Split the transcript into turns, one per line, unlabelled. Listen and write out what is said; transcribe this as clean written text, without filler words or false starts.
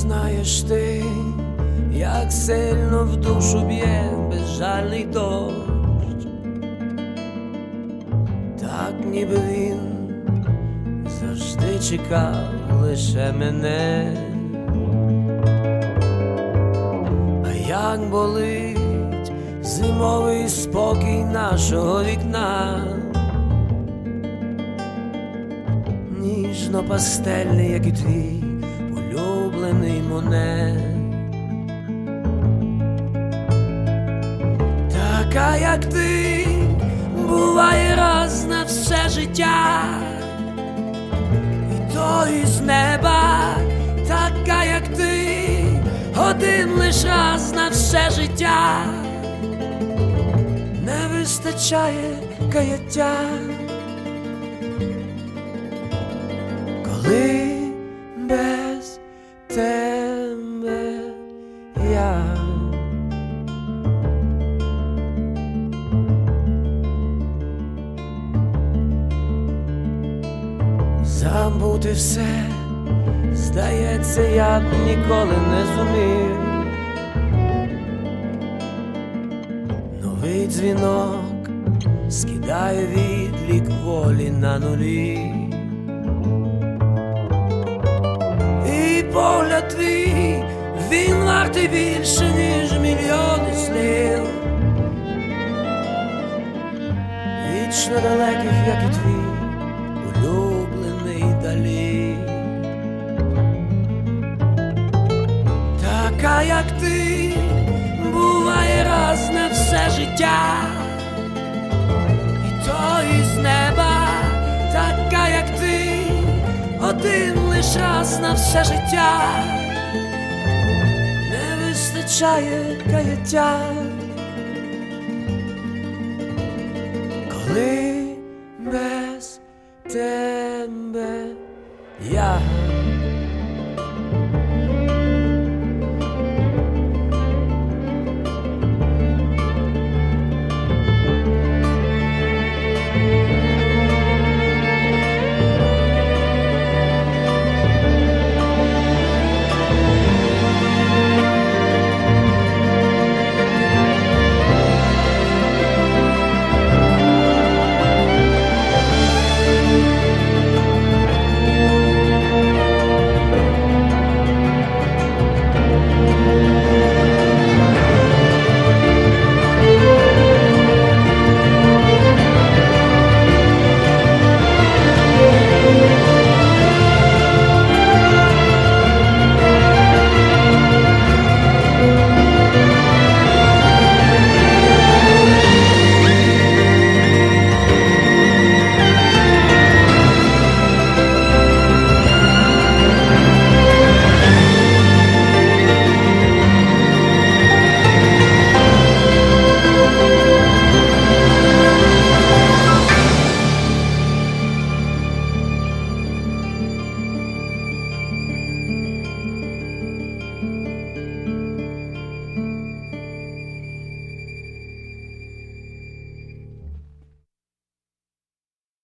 знаєш ти, як сильно в душу б'є безжальний дощ, так ніби він завжди чекав лише мене. А як болить зимовий спокій нашого вікна, ніжно-пастельний, як і твій улюблений Моне. Така, як ти, буває раз на все життя, і то із неба. Така, як ти, один лиш раз на все життя, не вистачає каяття. Коли без тебе я забути все, здається, я б ніколи не зумів. Новий дзвінок скидає відлік волі на нулі, і погляд твій, він вартий більше, ніж мільйони слів, вічно далеких, як і твій улюблений Далі. Така, як ти, буває раз на все життя, і то із неба. Така, як ти, один лиш раз на все життя, не вистачає каяття. Коли